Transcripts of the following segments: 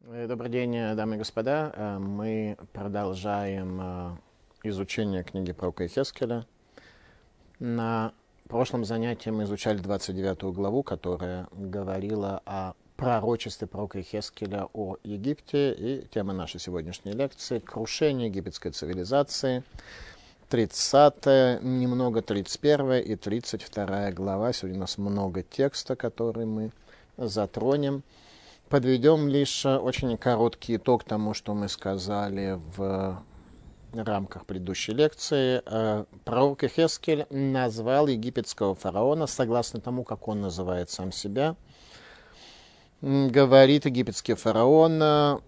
Добрый день, дамы и господа. Мы продолжаем изучение книги пророка Йехескеля. На прошлом занятии мы изучали 29 главу, которая говорила о пророчестве пророка Йехескеля о Египте. И тема нашей сегодняшней лекции — крушение египетской цивилизации. 30, немного 31 и 32 глава. Сегодня у нас много текста, который мы затронем. Подведем лишь очень короткий итог тому, что мы сказали в рамках предыдущей лекции. Пророк Йехескель назвал египетского фараона, согласно тому, как он называет сам себя. Говорит египетский фараон,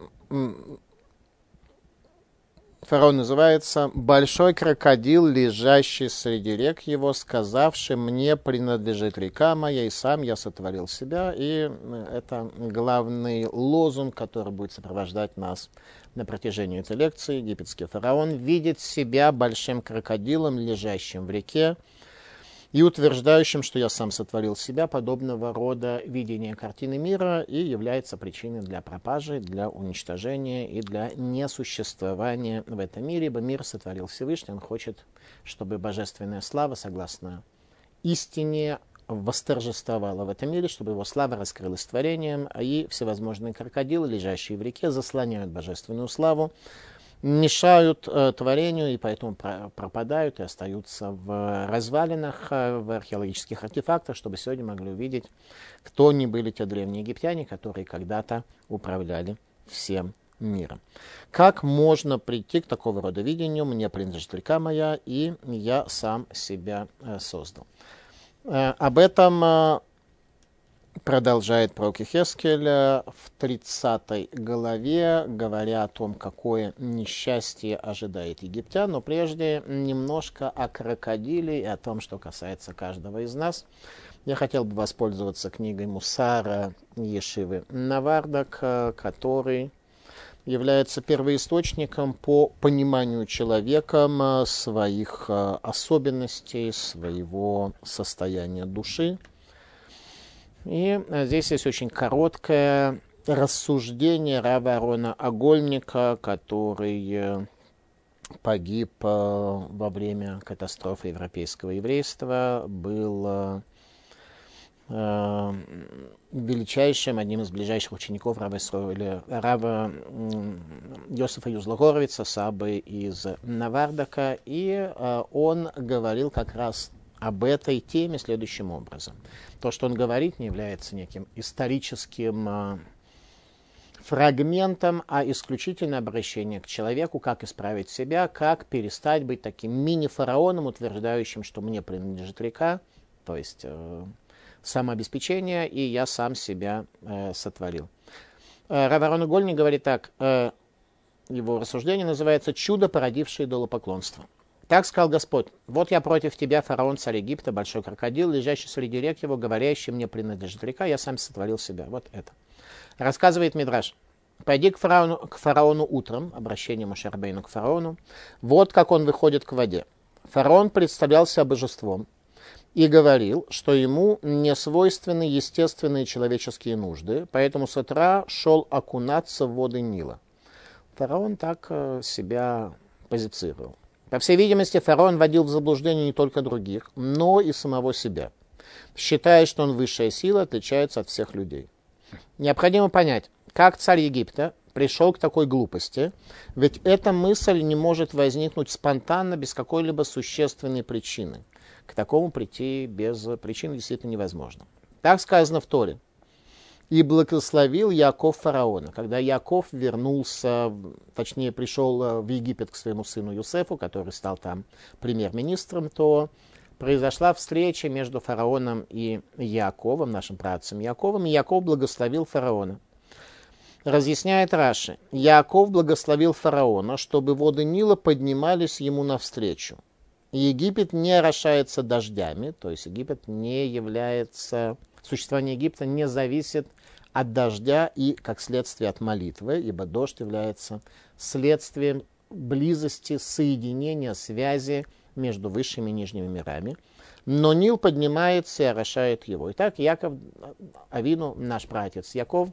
фараон называется «Большой крокодил, лежащий среди рек его, сказавший, мне принадлежит река моя, и сам я сотворил себя». И это главный лозунг, который будет сопровождать нас на протяжении этой лекции. Египетский фараон видит себя большим крокодилом, лежащим в реке, и утверждающим, что я сам сотворил себя. Подобного рода видение картины мира и является причиной для пропажи, для уничтожения и для несуществования в этом мире, ибо мир сотворил Всевышний. Он хочет, чтобы божественная слава, согласно истине, восторжествовала в этом мире, чтобы его слава раскрылась творением, и всевозможные крокодилы, лежащие в реке, заслоняют божественную славу, мешают творению, и поэтому пропадают и остаются в развалинах, в археологических артефактах, чтобы сегодня могли увидеть, кто ни были те древние египтяне, которые когда-то управляли всем миром. Как можно прийти к такого рода видению? Мне принадлежит река моя, и я сам себя создал. Об этом продолжает пророк Йехескель в 30 главе, говоря о том, какое несчастье ожидает египтян. Но прежде немножко о крокодиле и о том, что касается каждого из нас. Я хотел бы воспользоваться книгой Мусара Ешивы Навардак, который является первоисточником по пониманию человеком своих особенностей, своего состояния души. И здесь есть очень короткое рассуждение Рава Аарона Агольника, который погиб во время катастрофы европейского еврейства, был величайшим, одним из ближайших учеников Рава Йосефа Юзла Горовица, Сабы из Навардака, и он говорил как раз об этой теме следующим образом. То, что он говорит, не является неким историческим фрагментом, а исключительно обращение к человеку, как исправить себя, как перестать быть таким мини-фараоном, утверждающим, что мне принадлежит река, то есть самообеспечение, и я сам себя сотворил. Рав Аарон Агольник говорит так, его рассуждение называется «Чудо, породившее идолопоклонство». Так сказал Господь: «Вот я против тебя, фараон, царь Египта, большой крокодил, лежащий среди рек его, говорящий, мне принадлежит река, я сам сотворил себя». Вот это. Рассказывает Мидраш: «Пойди к фараону утром», обращение Моше Рабейну к фараону, вот как он выходит к воде. Фараон представлялся божеством и говорил, что ему не свойственны естественные человеческие нужды, поэтому с утра шел окунаться в воды Нила». Фараон так себя позиционировал. По всей видимости, фараон вводил в заблуждение не только других, но и самого себя, считая, что он высшая сила, отличается от всех людей. Необходимо понять, как царь Египта пришел к такой глупости, ведь эта мысль не может возникнуть спонтанно, без какой-либо существенной причины. К такому прийти без причины действительно невозможно. Так сказано в Торе: «И благословил Яаков фараона». Когда Яаков вернулся, точнее пришел в Египет к своему сыну Юсефу, который стал там премьер-министром, то произошла встреча между фараоном и Яаковом, нашим праотцем Яаковом, и Яаков благословил фараона. Разъясняет Раши: Яаков благословил фараона, чтобы воды Нила поднимались ему навстречу. Египет не орошается дождями, то есть Египет не является, существование Египта не зависит от дождя и, как следствие, от молитвы, ибо дождь является следствием близости, соединения, связи между высшими и нижними мирами. Но Нил поднимается и орошает его. Итак, Яков Авину, наш праотец Яков,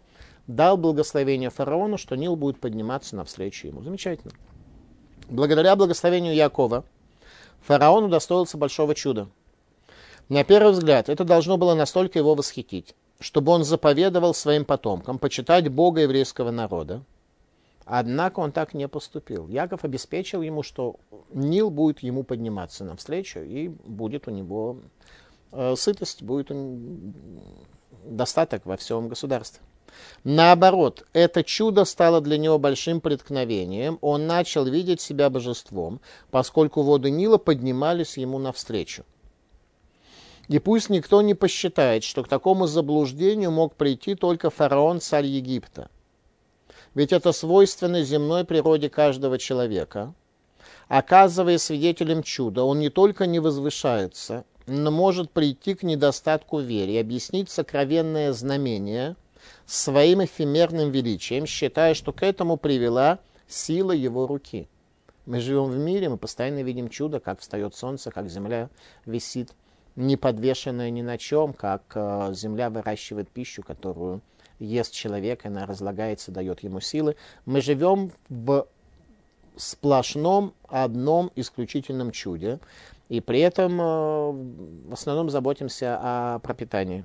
дал благословение фараону, что Нил будет подниматься навстречу ему. Замечательно. Благодаря благословению Якова фараон удостоился большого чуда. На первый взгляд, это должно было настолько его восхитить, чтобы он заповедовал своим потомкам почитать Бога еврейского народа. Однако он так не поступил. Яков обеспечил ему, что Нил будет ему подниматься навстречу, и будет у него сытость, будет достаток во всем государстве. Наоборот, это чудо стало для него большим преткновением. Он начал видеть себя божеством, поскольку воды Нила поднимались ему навстречу. И пусть никто не посчитает, что к такому заблуждению мог прийти только фараон, царь Египта. Ведь это свойственно земной природе каждого человека. Оказываясь свидетелем чуда, он не только не возвышается, но может прийти к недостатку веры и объяснить сокровенное знамение своим эфемерным величием, считая, что к этому привела сила его руки. Мы живем в мире, мы постоянно видим чудо, как встает солнце, как земля висит, не подвешенная ни на чем, как земля выращивает пищу, которую ест человек, она разлагается, дает ему силы. Мы живем в сплошном, одном исключительном чуде, и при этом в основном заботимся о пропитании.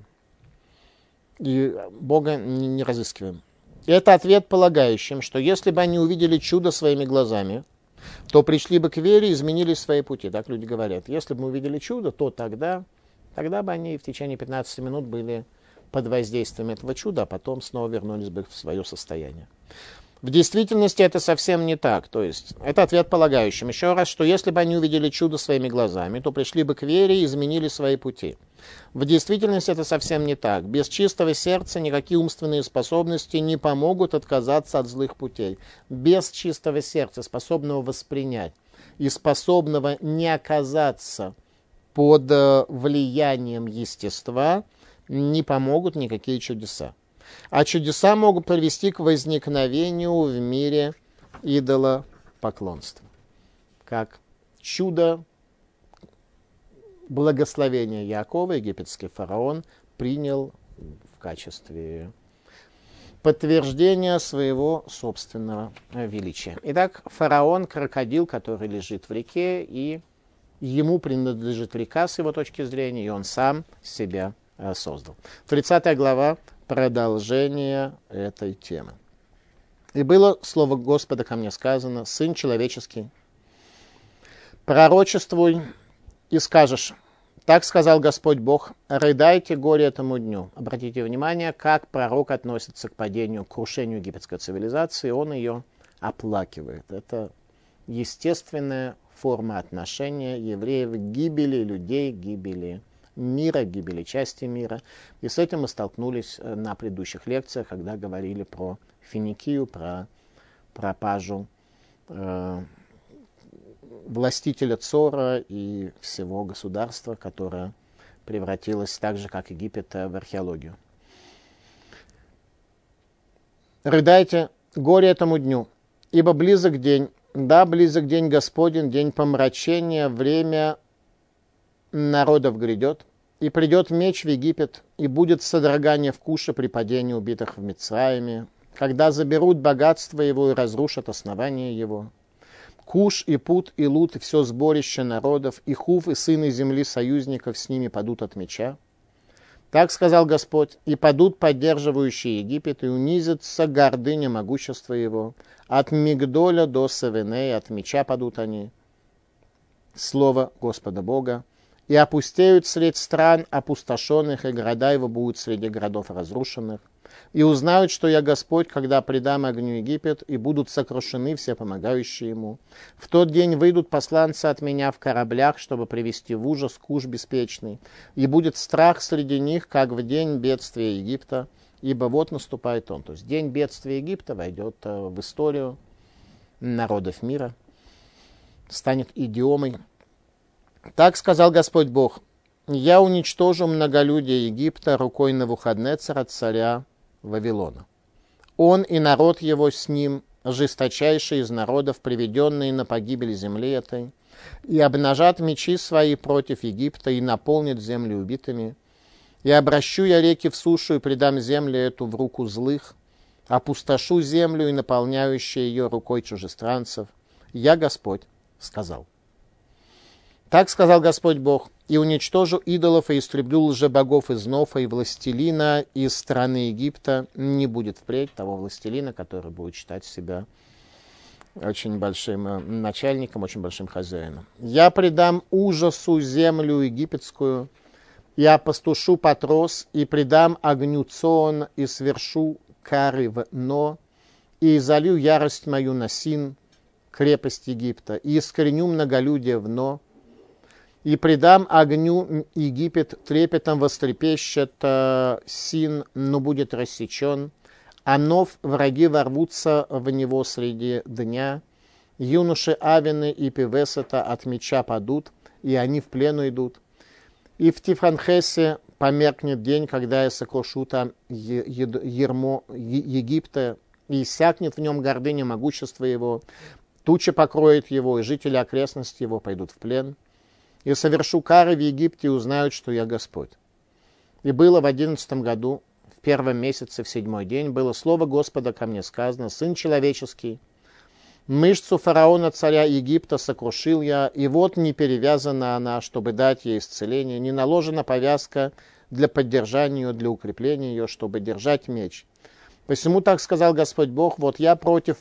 И Бога не разыскиваем. И это ответ полагающим, что если бы они увидели чудо своими глазами, то пришли бы к вере и изменили свои пути. Так люди говорят. Если бы мы увидели чудо, то тогда бы они в течение 15 минут были под воздействием этого чуда, а потом снова вернулись бы в свое состояние. В действительности это совсем не так. То есть это ответ полагающим. Еще раз, что если бы они увидели чудо своими глазами, то пришли бы к вере и изменили свои пути. В действительности это совсем не так. Без чистого сердца никакие умственные способности не помогут отказаться от злых путей. Без чистого сердца, способного воспринять и способного не оказаться под влиянием естества, не помогут никакие чудеса. А чудеса могут привести к возникновению в мире идолопоклонства. Как чудо благословения Якова, египетский фараон принял в качестве подтверждения своего собственного величия. Итак, фараон – крокодил, который лежит в реке, и ему принадлежит река с его точки зрения, и он сам себя создал. 30 глава – продолжение этой темы. «И было слово Господа ко мне сказано: Сын человеческий, пророчествуй и скажешь: так сказал Господь Бог, рыдайте горе этому дню». Обратите внимание, как пророк относится к падению, к крушению египетской цивилизации, он ее оплакивает. Это естественная форма отношения евреев к гибели людей, гибели мира, гибели части мира. И с этим мы столкнулись на предыдущих лекциях, когда говорили про Финикию, про пропажу властителя Цора и всего государства, которое превратилось так же, как Египет, в археологию. «Рыдайте, горе этому дню, ибо близок день, да, близок день Господень, день помрачения, время народов грядет, и придет меч в Египет, и будет содрогание в Куше при падении убитых в Мицраиме, когда заберут богатство его и разрушат основание его. Куш и Пут и Лут и все сборище народов, и Хув и сыны земли союзников с ними падут от меча. Так сказал Господь, и падут поддерживающие Египет, и унизится гордыня могущества его. От Мигдоля до Савенея, от меча падут они. Слово Господа Бога. И опустеют средь стран опустошенных, и города его будут среди городов разрушенных. И узнают, что я Господь, когда предам огню Египет, и будут сокрушены все помогающие ему. В тот день выйдут посланцы от меня в кораблях, чтобы привести в ужас Куш беспечный. И будет страх среди них, как в день бедствия Египта, ибо вот наступает он». То есть день бедствия Египта войдет в историю народов мира, станет идиомой. Так сказал Господь Бог: «Я уничтожу многолюдие Египта рукой Навуходнецера, царя Вавилона. Он и народ его с ним, жесточайший из народов, приведенные на погибель земли этой, и обнажат мечи свои против Египта, и наполнят землю убитыми. И обращу я реки в сушу, и предам землю эту в руку злых, опустошу землю и наполняющую ее рукой чужестранцев. Я Господь сказал. Так сказал Господь Бог, и уничтожу идолов, и истреблю лжебогов из Нофа, и властелина из страны Египта. Не будет впредь того властелина, который будет считать себя очень большим начальником, очень большим хозяином. Я предам ужасу землю египетскую, и опустушу Патрос, и предам огню Цоон, и свершу кары в Но, и залью ярость мою на Син, крепость Египта, и искореню многолюдие в Но, и предам огню Египет, трепетом вострепещет Син, но будет рассечен, а Нов враги ворвутся в него среди дня, юноши Авины и Пивесета от меча падут, и они в плену идут. И в Тифанхесе померкнет день, когда я сокрушу там ермо Египта, и иссякнет в нем гордыня могущества его, туча покроет его, и жители окрестностей его пойдут в плен. И совершу кары в Египте, и узнают, что я Господь. И было в 11 году, в первом месяце, в 7-й день, было слово Господа ко мне сказано: Сын человеческий, мышцу фараона, царя Египта, сокрушил я, и вот не перевязана она, чтобы дать ей исцеление, не наложена повязка для поддержания ее, для укрепления ее, чтобы держать меч. Посему так сказал Господь Бог: вот я против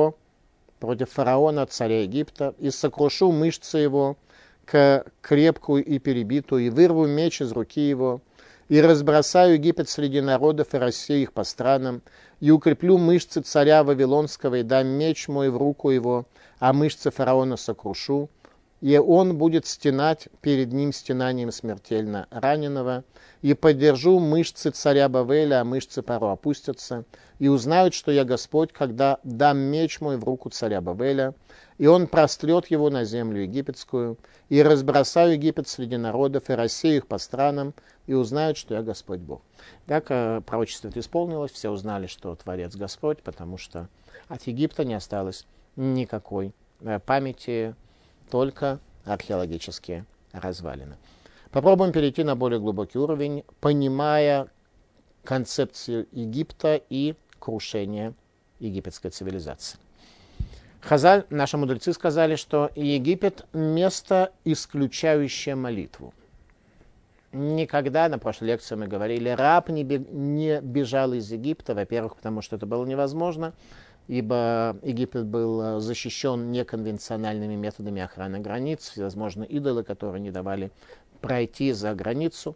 фараона, царя Египта, и сокрушу мышцы его, крепкую и перебитую, и вырву меч из руки его, и разбросаю Египет среди народов, и рассею их по странам, и укреплю мышцы царя Вавилонского, и дам меч мой в руку его, а мышцы фараона сокрушу, и он будет стенать перед ним стенанием смертельно раненого, и поддержу мышцы царя Бавеля, а мышцы Паро опустятся, и узнают, что я Господь, когда дам меч мой в руку царя Бавеля, и он прострет его на землю египетскую, и разбросаю Египет среди народов, и рассею их по странам, и узнают, что я Господь Бог. Так пророчество это исполнилось, все узнали, что Творец Господь, потому что от Египта не осталось никакой памяти, только археологические развалины. Попробуем перейти на более глубокий уровень, понимая концепцию Египта и крушение египетской цивилизации. Хазаль, наши мудрецы сказали, что Египет – место, исключающее молитву. Никогда, на прошлой лекции мы говорили, раб не бежал из Египта, во-первых, потому что это было невозможно, ибо Египет был защищен неконвенциональными методами охраны границ, всевозможные идолы, которые не давали пройти за границу.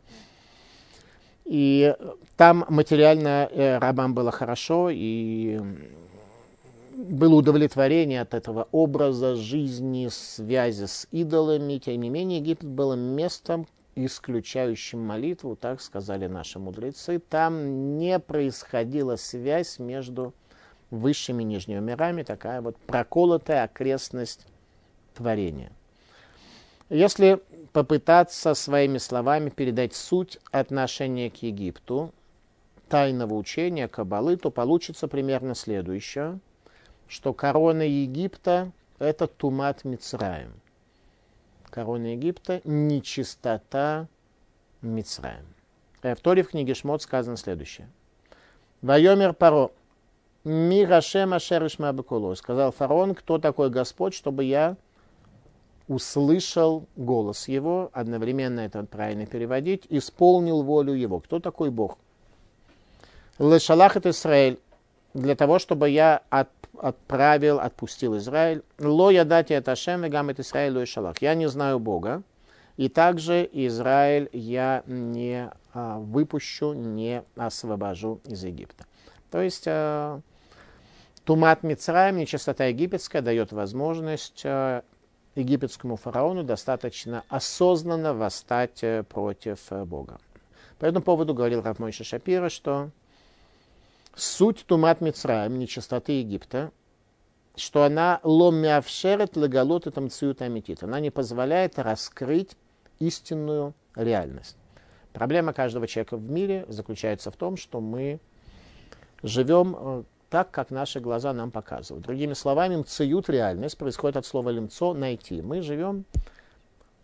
И там материально рабам было хорошо, и было удовлетворение от этого образа жизни, связи с идолами. Тем не менее, Египет был местом, исключающим молитву, так сказали наши мудрецы. Там не происходила связь между высшими и нижними мирами, такая вот проколотая окрестность творения. Если попытаться своими словами передать суть отношения к Египту, тайного учения, каббалы, то получится примерно следующее, что корона Египта – это тумат Мицраим. Корона Египта – нечистота Мицраим. В Торе в книге Шмот сказано следующее. «Вайомер Паро, ми Гашем ашер ишма бекуло». Сказал фараон: кто такой Господь, чтобы я услышал голос его, одновременно это правильно переводить, исполнил волю его. Кто такой Бог? Лешалах это Израиль, для того, чтобы я отпустил Израиль. Ло ядати это Ашем, вегам это Израиль ло ишалах. Я не знаю Бога, и также Израиль я не выпущу, не освобожу из Египта. То есть тумат Мицраим, нечистота египетская, дает возможность египетскому фараону достаточно осознанно восстать против Бога. По этому поводу говорил рав Мойше Шапира, что суть тумат Мицраим, нечистоты Египта, что она ломмиавшерет легалот и тамциют амитит. Она не позволяет раскрыть истинную реальность. Проблема каждого человека в мире заключается в том, что мы живем так, как наши глаза нам показывают. Другими словами, мциют, реальность, происходит от слова лимцо, найти. Мы живем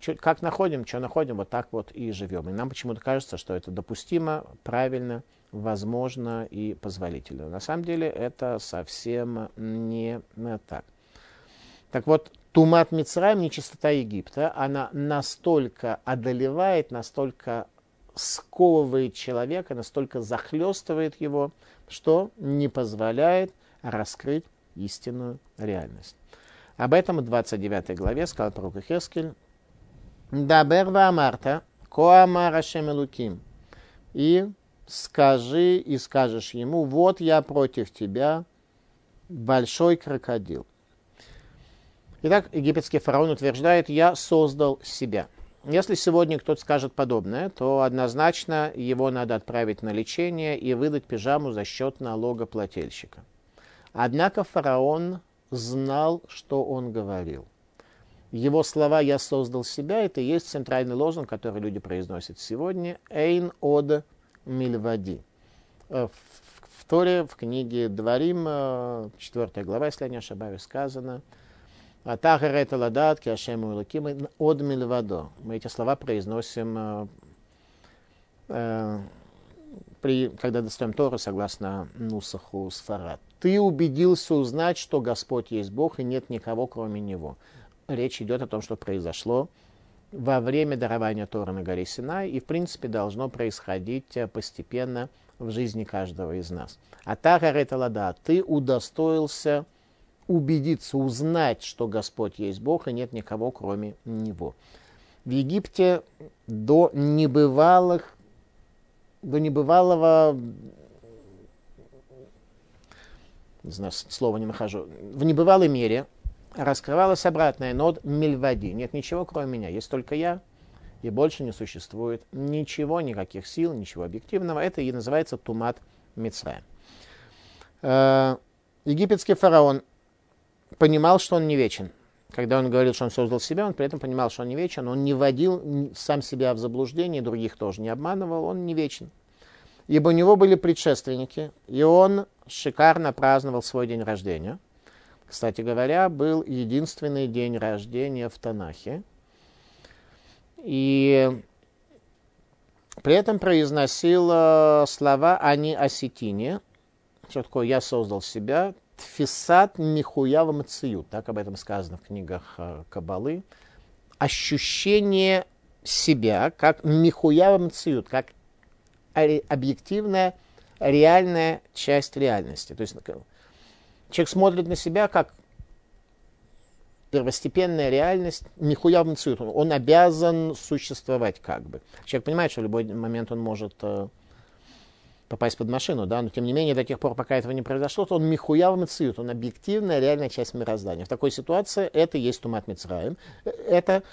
как находим, что находим, вот так вот и живем. И нам почему-то кажется, что это допустимо, правильно, возможно и позволительно. На самом деле это совсем не так. Так вот, Тумат Мицраим, нечистота Египта, она настолько одолевает, настолько сковывает человека, настолько захлестывает его, что не позволяет раскрыть истинную реальность. Об этом в 29 главе сказал пророк Ихескель: «Дабер ваамарта, ко амар Ашем Элуким». И скажи, и скажешь ему: вот я против тебя, большой крокодил. Итак, египетский фараон утверждает: я создал себя. Если сегодня кто-то скажет подобное, то однозначно его надо отправить на лечение и выдать пижаму за счет налогоплательщика. Однако фараон знал, что он говорил. Его слова «я создал себя» — это и есть центральный лозунг, который люди произносят сегодня. «Эйн од мильвади». В Торе, в книге Дворим, 4 глава, если я не ошибаюсь, сказано: «Тахар это ладат, ки Ашему Элоким од мильвадо». Мы эти слова произносим, когда достаем Тору, согласно Нусаху Сфарад. «Ты убедился узнать, что Господь есть Бог, и нет никого, кроме Него». Речь идет о том, что произошло во время дарования Торы на горе Синай, и, в принципе, должно происходить постепенно в жизни каждого из нас. А Тахар это ладат, ты удостоился убедиться, узнать, что Господь есть Бог, и нет никого, кроме Него. В Египте до небывалого, не знаю, слова не нахожу, в небывалой мере раскрывалась обратная нод мильвади. Нет ничего, кроме меня. Есть только я, и больше не существует ничего, никаких сил, ничего объективного. Это и называется Тумат Мицраим. Египетский фараон понимал, что он не вечен. Когда он говорил, что он создал себя, он при этом понимал, что он не вечен. Он не вводил сам себя в заблуждение, других тоже не обманывал. Он не вечен. Ибо у него были предшественники, и он шикарно праздновал свой день рождения. Кстати говоря, был единственный день рождения в Танахе. И при этом произносил слова «Ани осетине». Что такое «я создал себя»? «Тфисат михуява мациют». Так об этом сказано в книгах Каббалы. Ощущение себя как михуява мациют, как объективная, реальная часть реальности. То есть человек смотрит на себя как первостепенная реальность, нихуя мциют. Он обязан существовать как бы. Человек понимает, что в любой момент он может попасть под машину, да, но тем не менее до тех пор, пока этого не произошло, то он михуяв мциют, он объективная, реальная часть мироздания. В такой ситуации это и есть Тумат Мицраим. Это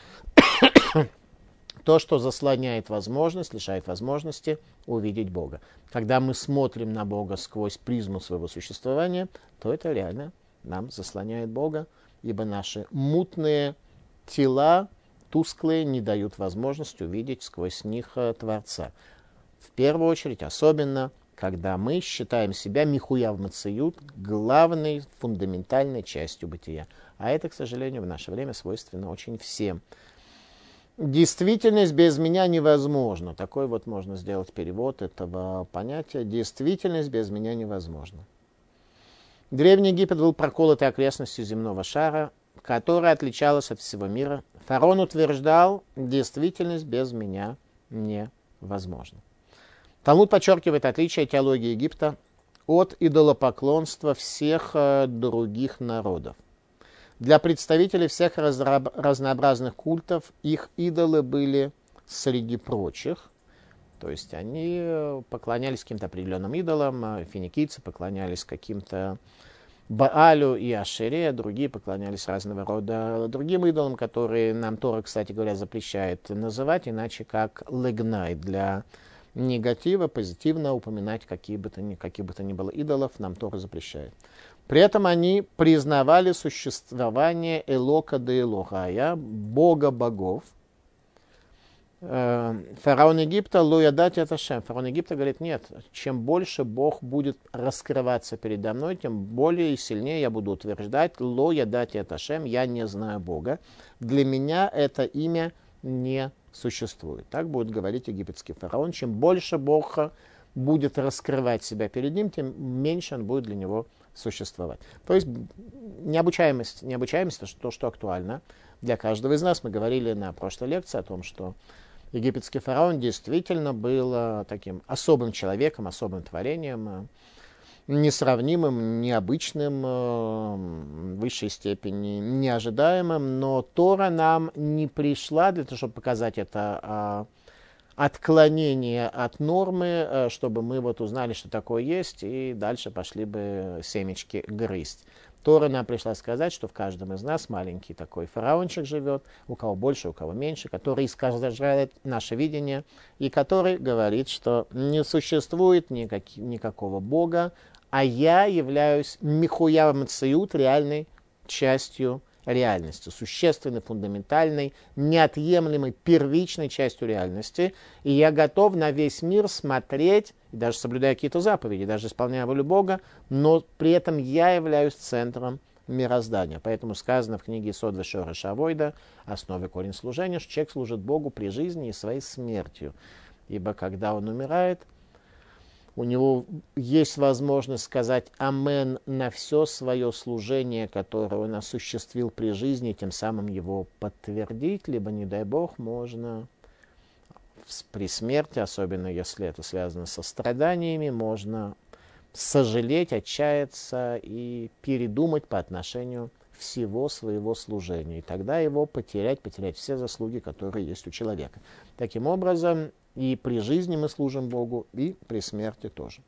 то, что заслоняет возможность, лишает возможности увидеть Бога. Когда мы смотрим на Бога сквозь призму своего существования, то это реально нам заслоняет Бога, ибо наши мутные тела, тусклые, не дают возможности увидеть сквозь них Творца. В первую очередь, особенно, когда мы считаем себя михуяв мациют, главной, фундаментальной частью бытия. А это, к сожалению, в наше время свойственно очень всем. Действительность без меня невозможна. Такой вот можно сделать перевод этого понятия. Действительность без меня невозможна. Древний Египет был проколотой окрестностью земного шара, которая отличалась от всего мира. Фараон утверждал: действительность без меня невозможна. Талмуд подчеркивает отличие теологии Египта от идолопоклонства всех других народов. Для представителей всех разнообразных культов их идолы были среди прочих. То есть они поклонялись каким-то определенным идолам. Финикийцы поклонялись каким-то Баалю и Ашере, другие поклонялись разного рода другим идолам, которые нам Тора, кстати говоря, запрещает называть, иначе как легнай. Для негатива, позитивно упоминать каких бы то ни было идолов нам Тора запрещает. При этом они признавали существование Элока де Элохая, Бога богов. Фараон Египта лоядати ат Ашем. Фараон Египта говорит: нет, чем больше Бог будет раскрываться передо мной, тем более и сильнее я буду утверждать лоядати ат Ашем, я не знаю Бога. Для меня это имя не существует. Так будет говорить египетский фараон. Чем больше Бог будет раскрывать себя перед ним, тем меньше он будет для него существовать. То есть необучаемость это то, что актуально для каждого из нас. Мы говорили на прошлой лекции о том, что египетский фараон действительно был таким особым человеком, особым творением, несравнимым, необычным, в высшей степени неожидаемым, но Тора нам не пришла для того, чтобы показать это отклонение от нормы, чтобы мы вот узнали, что такое есть, и дальше пошли бы семечки грызть. Тора нам пришла сказать, что в каждом из нас маленький такой фараончик живет, у кого больше, у кого меньше, который искажает наше видение, и который говорит, что не существует никакого Бога, а я являюсь михуя мациют, реальной частью реальности, существенной, фундаментальной, неотъемлемой, первичной частью реальности. И я готов на весь мир смотреть, и даже соблюдая какие-то заповеди, даже исполняя волю Бога, но при этом я являюсь центром мироздания. Поэтому сказано в книге Исод вешореш авойда, основе корень служения, что человек служит Богу при жизни и своей смертью. Ибо когда он умирает, у него есть возможность сказать «Амен» на все свое служение, которое он осуществил при жизни, и тем самым его подтвердить, либо, не дай Бог, можно при смерти, особенно если это связано со страданиями, можно сожалеть, отчаяться и передумать по отношению всего своего служения. И тогда его потерять все заслуги, которые есть у человека. Таким образом, и при жизни мы служим Богу, и при смерти тоже.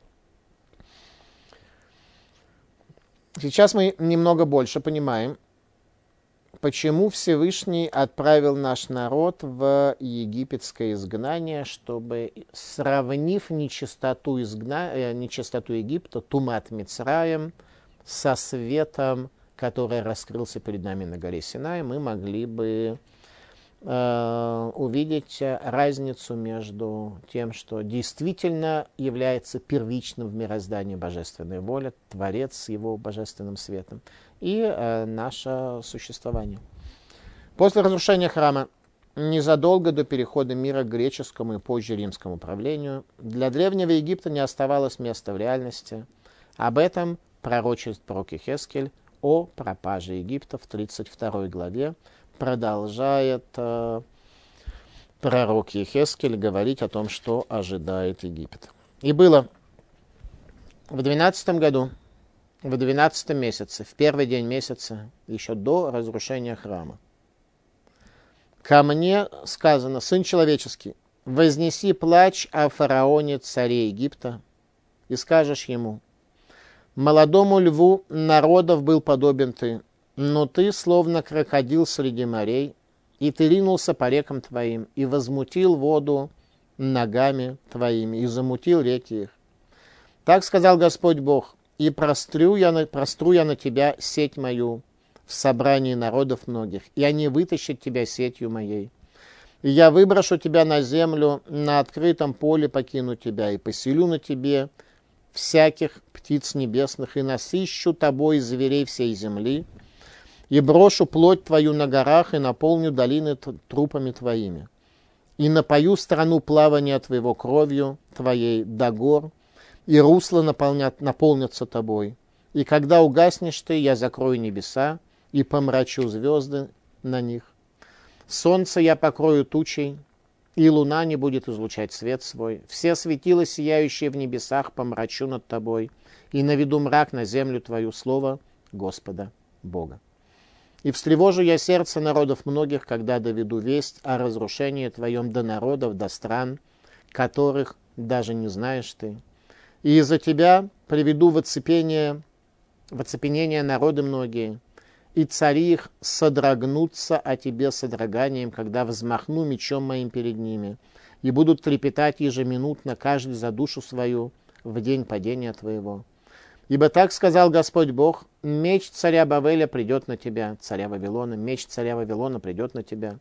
Сейчас мы немного больше понимаем, почему Всевышний отправил наш народ в египетское изгнание, чтобы, сравнив нечистоту Египта, Тумат Мицраем, со светом, который раскрылся перед нами на горе Синай, мы могли бы увидеть разницу между тем, что действительно является первичным в мироздании божественная воля, Творец с его божественным светом, и наше существование. После разрушения храма, незадолго до перехода мира к греческому и позже римскому правлению, для Древнего Египта не оставалось места в реальности. Об этом пророчествует пророк Йехескель о пропаже Египта в 32 главе, продолжает пророк Йехескель говорить о том, что ожидает Египет. И было в 12 году, в 12 месяце, в первый день месяца, еще до разрушения храма, ко мне сказано: «Сын человеческий, вознеси плач о фараоне, царе Египта, и скажешь ему: молодому льву народов был подобен ты, но ты, словно крокодил среди морей, и ты ринулся по рекам твоим, и возмутил воду ногами твоими, и замутил реки их. Так сказал Господь Бог: и простру я на тебя сеть мою в собрании народов многих, и они вытащат тебя сетью моей. И я выброшу тебя на землю, на открытом поле покину тебя, и поселю на тебе всяких птиц небесных, и насыщу тобой зверей всей земли, и брошу плоть твою на горах, и наполню долины трупами твоими. И напою страну плавания твоего кровью твоей до гор, и русла наполнятся тобой. И когда угаснешь ты, я закрою небеса, и помрачу звезды на них. Солнце я покрою тучей, и луна не будет излучать свет свой. Все светила, сияющие в небесах, помрачу над тобой, и наведу мрак на землю твою, слово Господа Бога. И встревожу я сердце народов многих, когда доведу весть о разрушении твоем до народов, до стран, которых даже не знаешь ты. И из-за тебя приведу в оцепенение народы многие, и цари их содрогнутся о тебе содроганием, когда взмахну мечом моим перед ними, и будут трепетать ежеминутно, каждый за душу свою, в день падения твоего. Ибо так сказал Господь Бог: меч царя Бавеля придет на тебя, царя Вавилона, меч царя Вавилона придет на тебя.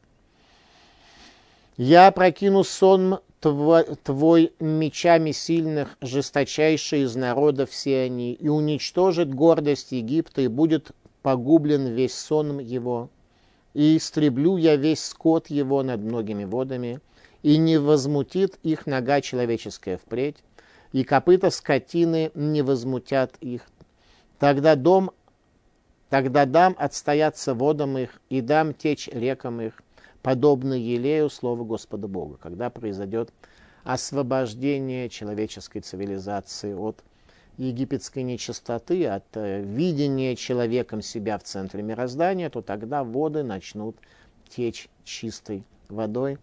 Я прокину сон твой мечами сильных, жесточайшие из народов все они, и уничтожит гордость Египта, и будет погублен весь сон его. и истреблю я весь скот его над многими водами, и не возмутит их нога человеческая впредь, и копыта скотины не возмутят их. Тогда дам отстояться водам их, и дам течь рекам их, подобно елею слова Господа Бога. Когда произойдет освобождение человеческой цивилизации от египетской нечистоты, от видения человеком себя в центре мироздания, то тогда воды начнут течь чистой водой,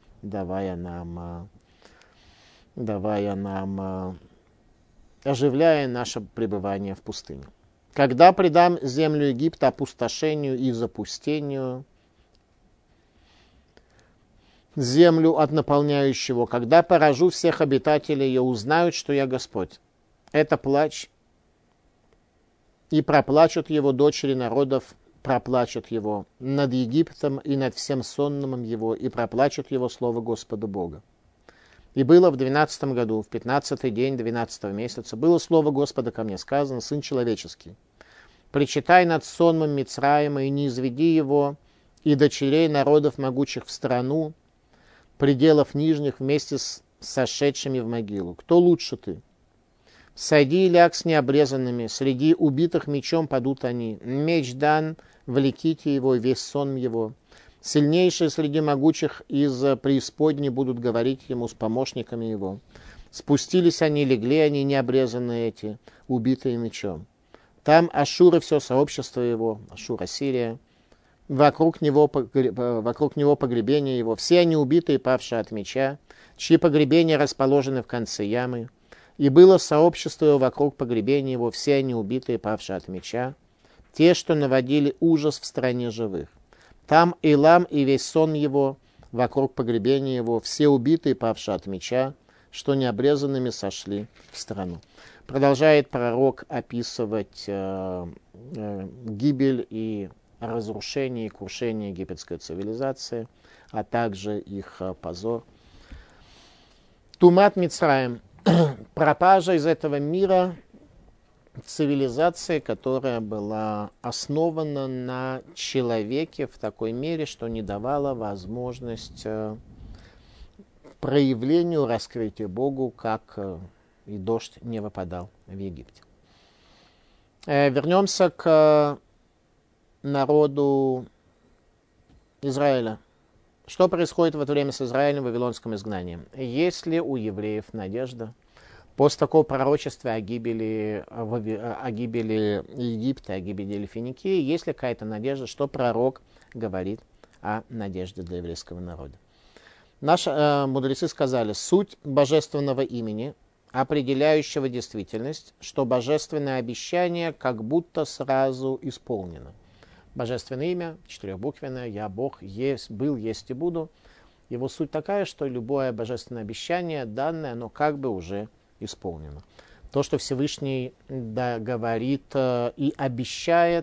оживляя наше пребывание в пустыне. Когда предам землю Египта опустошению и запустению, землю от наполняющего, когда поражу всех обитателей ее, узнают, что я Господь. Это плач, и проплачут его дочери народов, проплачут его над Египтом и над всем сонным его, и проплачут его слово Господа Бога. И было в 12 году, в 15-й день 12-го месяца, было слово Господа ко мне сказано: Сын человеческий, причитай над сонмом Мицраима и не изведи его, и дочерей народов могучих в страну, пределов нижних, вместе с сошедшими в могилу. Кто лучше ты? Сойди и ляг с необрезанными, среди убитых мечом падут они. Меч дан, влеките его, весь сон его. Сильнейшие среди могучих из преисподней будут говорить ему с помощниками его. Спустились они, легли они, необрезанные эти, убитые мечом. Там Ашур и все сообщество его, Ашур, Ассирия, вокруг него погребение его. Все они убитые, павшие от меча, чьи погребения расположены в конце ямы. И было сообщество его вокруг погребения его, все они убитые, павшие от меча, те, что наводили ужас в стране живых. Там Илам и весь сон его, вокруг погребения его, все убитые, павшие от меча, что необрезанными сошли в страну. Продолжает пророк описывать гибель и разрушение и крушение египетской цивилизации, а также их позор. Тумат Мицраим. Пропажа из этого мира цивилизации, которая была основана на человеке в такой мере, что не давала возможность проявлению, раскрытию Богу, как и дождь не выпадал в Египте. Вернемся к народу Израиля. Что происходит в это время с Израилем в вавилонском изгнании? Есть ли у евреев надежда? После такого пророчества о гибели Египта, о гибели Финикии, есть ли какая-то надежда, что пророк говорит о надежде для еврейского народа? Наши мудрецы сказали: суть божественного имени, определяющего действительность, что божественное обещание как будто сразу исполнено. Божественное имя, четырехбуквенное, «Я Бог, есть, был, есть и буду». Его суть такая, что любое божественное обещание, данное, оно как бы уже исполнено. То, что Всевышний говорит и обещает,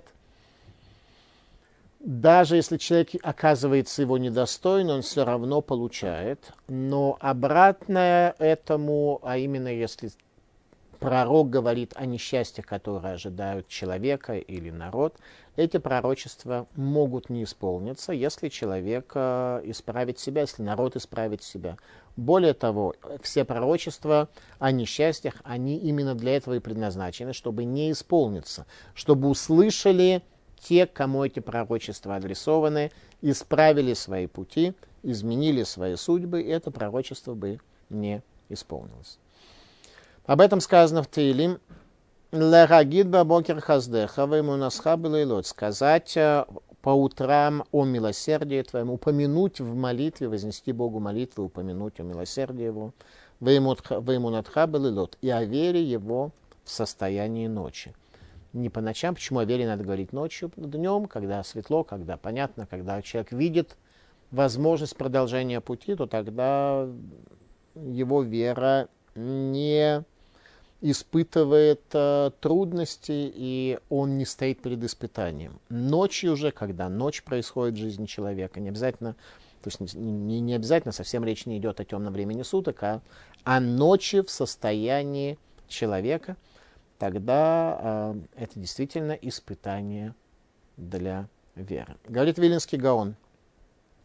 даже если человек оказывается его недостоин, он все равно получает. Но обратное этому, а именно если пророк говорит о несчастьях, которые ожидают человека или народ, эти пророчества могут не исполниться, если человек исправит себя, если народ исправит себя. Более того, все пророчества о несчастьях, они именно для этого и предназначены, чтобы не исполниться, чтобы услышали те, кому эти пророчества адресованы, исправили свои пути, изменили свои судьбы, и это пророчество бы не исполнилось. Об этом сказано в Теилим: «Лерагид бабокер хаздеха ваймунасха белейлот», сказать по утрам о милосердии твоем, упомянуть в молитве, вознести Богу молитву, упомянуть о милосердии его, ваймунатха белейлот, и о вере его в состоянии ночи. Не по ночам, почему о вере надо говорить ночью, днем, когда светло, когда понятно, когда человек видит возможность продолжения пути, то тогда его вера не испытывает трудности, и он не стоит перед испытанием. Ночью же, когда ночь происходит в жизни человека, не обязательно, то есть не обязательно, совсем речь не идет о темном времени суток, а о ночи в состоянии человека, тогда это действительно испытание для веры. Говорит Вилинский Гаон: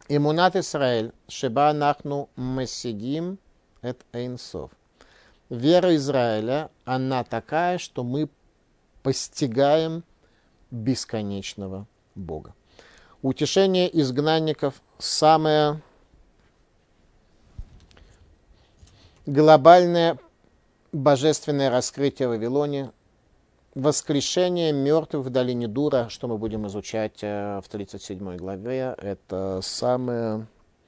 Эмунат Исраэль, Шеба Нахну Масидим, это Эйнсов. Вера Израиля, она такая, что мы постигаем бесконечного Бога. Утешение изгнанников – самое глобальное божественное раскрытие в Вавилоне. Воскрешение мертвых в долине Дура, что мы будем изучать в 37 главе, это самое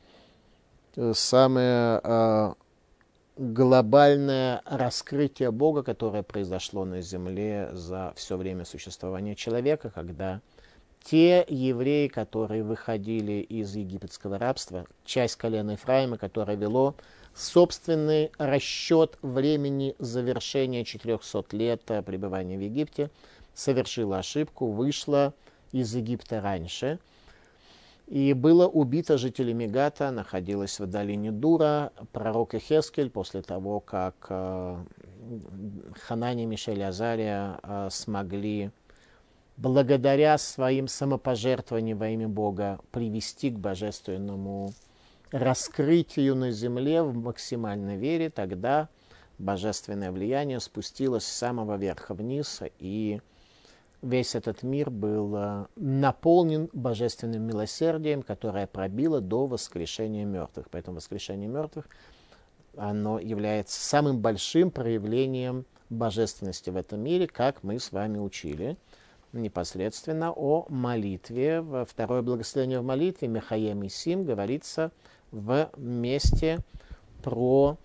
глобальное раскрытие Бога, которое произошло на земле за все время существования человека, когда те евреи, которые выходили из египетского рабства, часть колена Ефраима, которое вело собственный расчет времени завершения 400 лет пребывания в Египте, совершила ошибку, вышла из Египта раньше и было убито жителями Гата, находилась в долине Дура. Пророк Ихескель, после того, как Ханания, Мишель и Азария смогли благодаря своим самопожертвованиям во имя Бога привести к божественному раскрытию на земле в максимальной вере, тогда божественное влияние спустилось с самого верха вниз, и весь этот мир был наполнен божественным милосердием, которое пробило до воскрешения мертвых. Поэтому воскрешение мертвых, оно является самым большим проявлением божественности в этом мире, как мы с вами учили непосредственно о молитве. Во второе благословение в молитве Мехаем и Сим говорится в месте про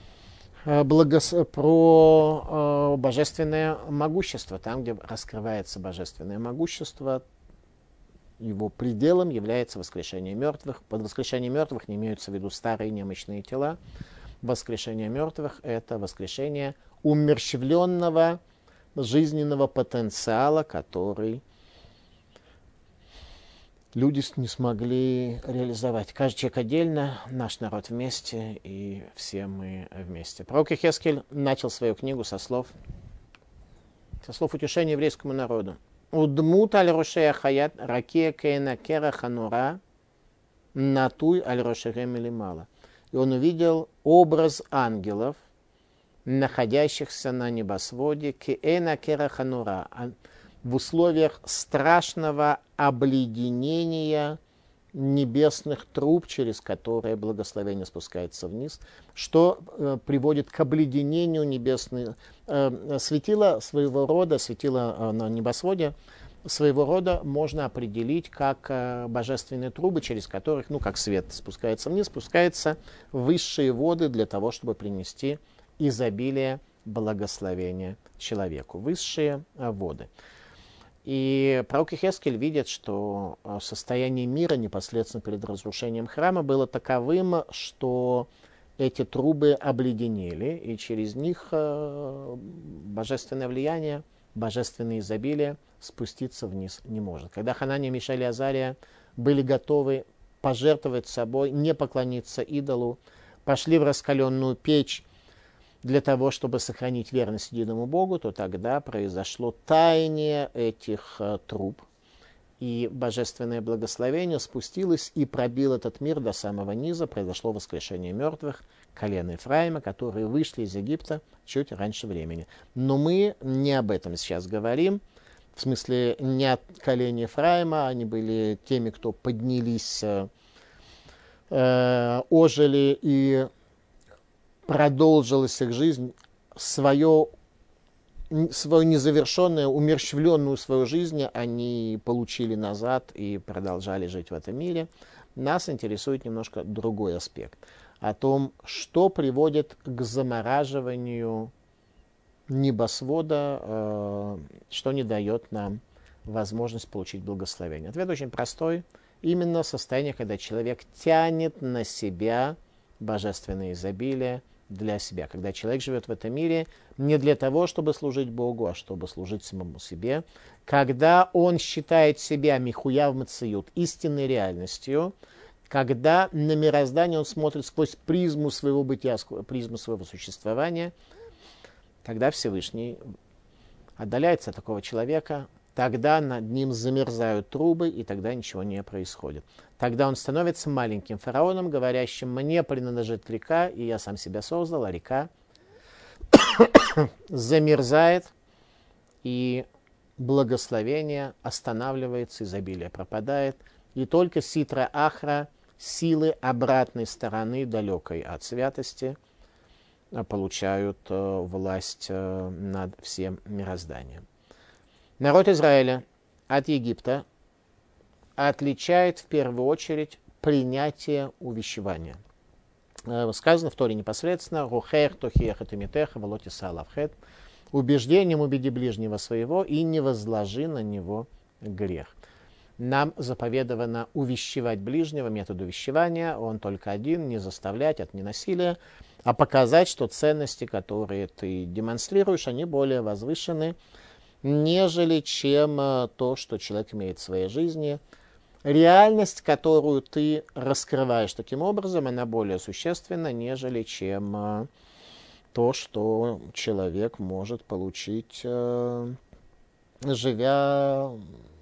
божественное могущество. Там, где раскрывается божественное могущество, его пределом является воскрешение мертвых. Под воскрешением мертвых не имеются в виду старые немощные тела. Воскрешение мертвых – это воскрешение умерщвленного жизненного потенциала, который люди не смогли реализовать. Каждый человек отдельно, наш народ вместе, и все мы вместе. Пророк Ихескель начал свою книгу со слов утешения еврейскому народу. «Удмут аль-рошея хаят ракия кейна кера ханура натуй аль-рошерем или мало». И он увидел образ ангелов, находящихся на небосводе, кейна кера ханура, в условиях страшного обледенения небесных труб, через которые благословение спускается вниз, что приводит к обледенению небесных светила своего рода, светила на небосводе, своего рода можно определить как божественные трубы, через которых, как свет спускается вниз, спускаются высшие воды для того, чтобы принести изобилие благословения человеку. Высшие воды. И пророк Ихескель видит, что состояние мира непосредственно перед разрушением храма было таковым, что эти трубы обледенели, и через них божественное влияние, божественное изобилие спуститься вниз не может. Когда Ханания, Мишель и Азария были готовы пожертвовать собой, не поклониться идолу, пошли в раскаленную печь для того, чтобы сохранить верность единому Богу, то тогда произошло таяние этих труб, и божественное благословение спустилось и пробило этот мир до самого низа. Произошло воскрешение мертвых, колена Ефраима, которые вышли из Египта чуть раньше времени. Но мы не об этом сейчас говорим. В смысле, не от колена Ефраима, они были теми, кто поднялись, ожили и продолжилась их жизнь, свою незавершенную, умерщвленную свою жизнь они получили назад и продолжали жить в этом мире. Нас интересует немножко другой аспект. О том, что приводит к замораживанию небосвода, что не дает нам возможность получить благословение. Ответ очень простой. Именно состояние, когда человек тянет на себя божественное изобилие для себя. Когда человек живет в этом мире не для того, чтобы служить Богу, а чтобы служить самому себе. Когда он считает себя михуяв мациют, истинной реальностью. Когда на мироздание он смотрит сквозь призму своего бытия, призму своего существования. Тогда Всевышний отдаляется от такого человека. Тогда над ним замерзают трубы, и тогда ничего не происходит. тогда он становится маленьким фараоном, говорящим: «Мне принадлежит река, и я сам себя создал», а река замерзает, и благословение останавливается, изобилие пропадает, и только ситра ахра, силы обратной стороны, далекой от святости, получают власть над всем мирозданием. Народ Израиля от Египта отличает в первую очередь принятие увещевания. Сказано в Торе непосредственно: «Рухех тохиех этамитех волоти салавхет». Убеждением убеди ближнего своего и не возложи на него грех. Нам заповедовано увещевать ближнего, метод увещевания, он только один: не заставлять, это не насилие, а показать, что ценности, которые ты демонстрируешь, они более возвышены, нежели чем то, что человек имеет в своей жизни. Реальность, которую ты раскрываешь таким образом, она более существенна, нежели чем то, что человек может получить, живя